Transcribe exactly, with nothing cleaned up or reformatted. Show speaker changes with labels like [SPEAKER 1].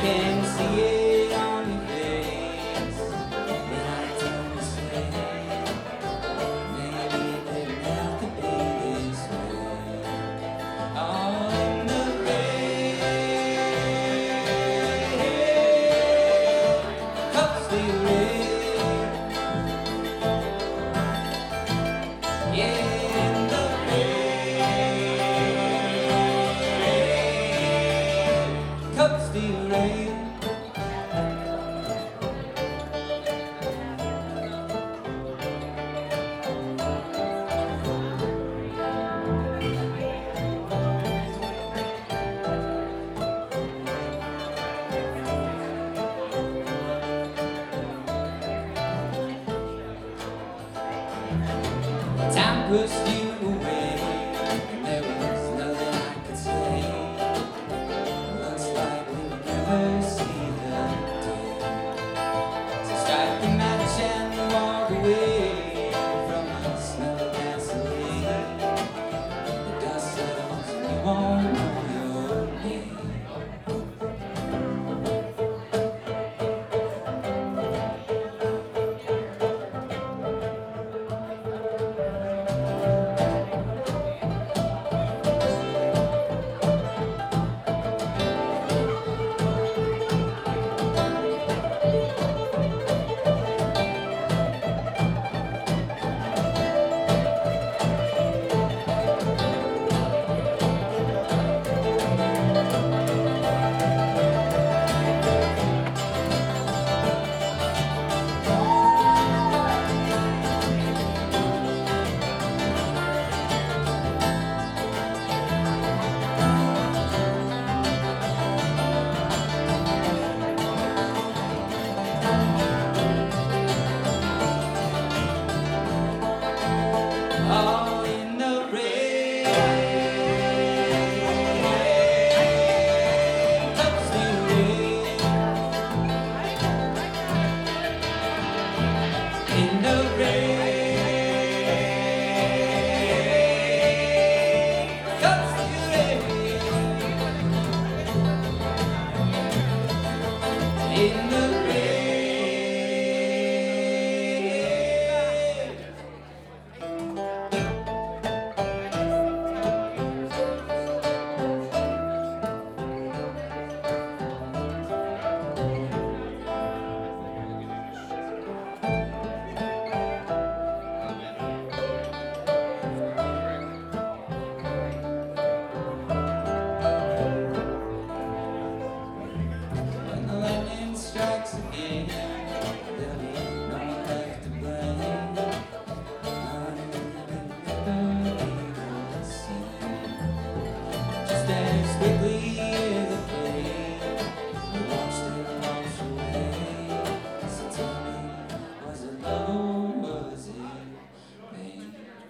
[SPEAKER 1] can see it on your face when I tell you say, maybe it didn't have to be this way. Oh, in the rain comes the rain. Yeah, in the rain comes the rain. Time pushed you away, and there was nothing I could say. Looks like we will never see the day. So strike the match and walk away from the smell of gasoline. The dust settles and you won't